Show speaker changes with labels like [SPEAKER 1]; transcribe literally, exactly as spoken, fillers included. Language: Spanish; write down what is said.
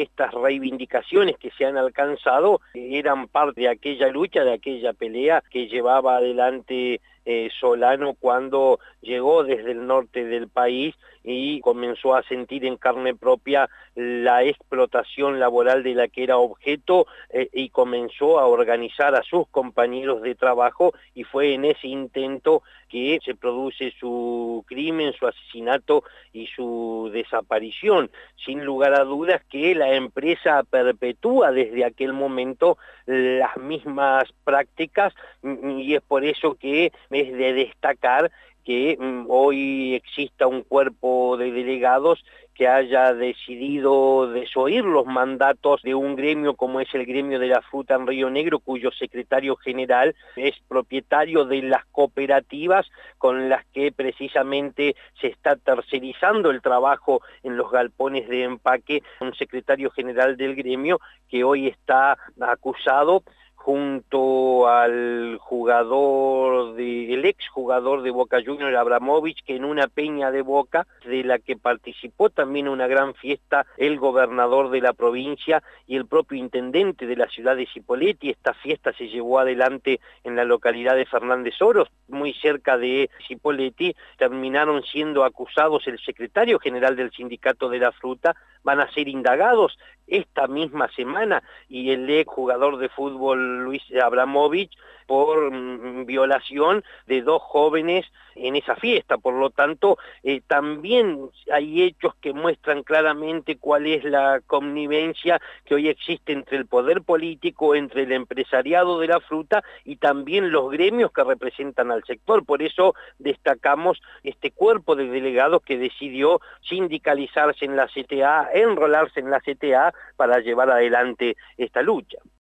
[SPEAKER 1] estas reivindicaciones que se han alcanzado eran parte de aquella lucha, de aquella pelea que llevaba adelante eh, Solano cuando llegó desde el norte del país y comenzó a sentir en carne propia la explotación laboral de la que era objeto eh, y comenzó a organizar a sus compañeros de trabajo, y fue en ese intento que se produce su crimen, su asesinato y su desaparición. Sin lugar a dudas que la empresa perpetúa desde aquel momento las mismas prácticas, y es por eso que es de destacar que mm, hoy exista un cuerpo de delegados que haya decidido desoír los mandatos de un gremio como es el gremio de la fruta en Río Negro, cuyo secretario general es propietario de las cooperativas con las que precisamente se está tercerizando el trabajo en los galpones de empaque, un secretario general del gremio que hoy está acusado junto al jugador, de, el ex jugador de Boca Juniors, Abramovich, que en una peña de Boca, de la que participó también en una gran fiesta el gobernador de la provincia y el propio intendente de la ciudad de Cipolletti. Esta fiesta se llevó adelante en la localidad de Fernández Oros, muy cerca de Cipolletti. Terminaron siendo acusados el secretario general del Sindicato de la Fruta, van a ser indagados esta misma semana, y el ex jugador de fútbol Luis Abramovich por mm, violación de dos jóvenes en esa fiesta. Por lo tanto, eh, también hay hechos que muestran claramente cuál es la connivencia que hoy existe entre el poder político, entre el empresariado de la fruta y también los gremios que representan al sector. Por eso destacamos este cuerpo de delegados que decidió sindicalizarse en la C T A, enrolarse en la C T A para llevar adelante esta lucha.